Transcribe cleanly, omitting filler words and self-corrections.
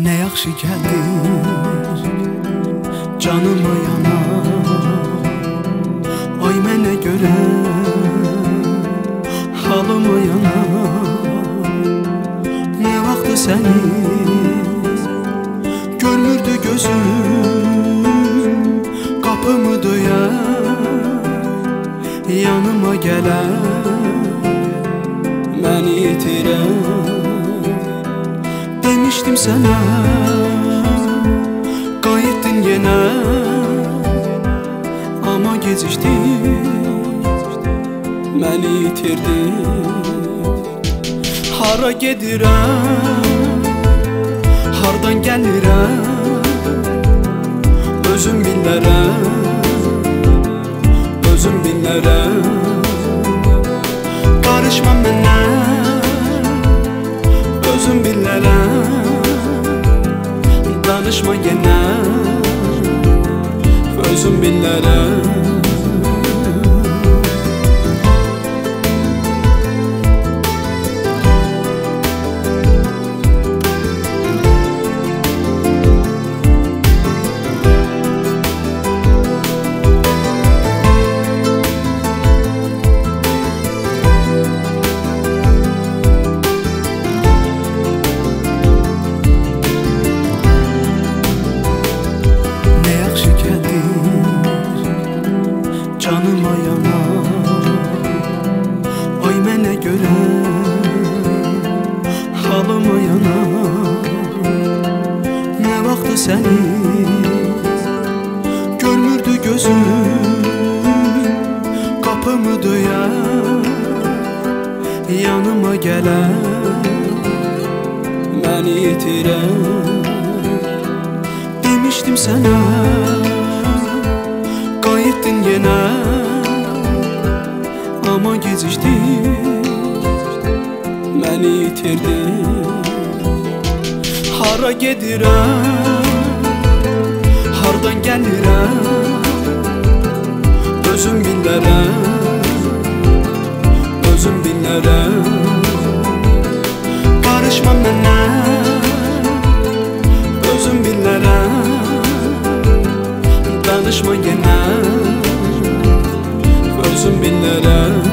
Nə yaxşı gəldir canıma yana. Ay mənə görə halıma yana. Nə vaxtı səni görmürdü gözüm, qapımı döyər, yanıma gələr, məni itirər. Demişdim sənə, qayıtdın yenə, amma gecikdin, məni itirdin. Hara gedirəm, hardan gəlirəm, özüm billərəm, özüm billərəm. Qarışma mənə, özüm billərəm. Danışma yenə, özüm billərəm. Canıma yana, ay mənə görə halıma yana. Nə vaxtı səni görmürdü gözüm, qapımı döyər, yanıma gələr, məni itirər. Demişdim sənə, qayıtdın yenə, amma gecikdin, məni itirdin. Hara gedirəm, hardan gəlirəm, özüm billərəm, özüm billərəm. Qarışma mənə, özüm billərəm. Danışma yenə, özüm billərəm.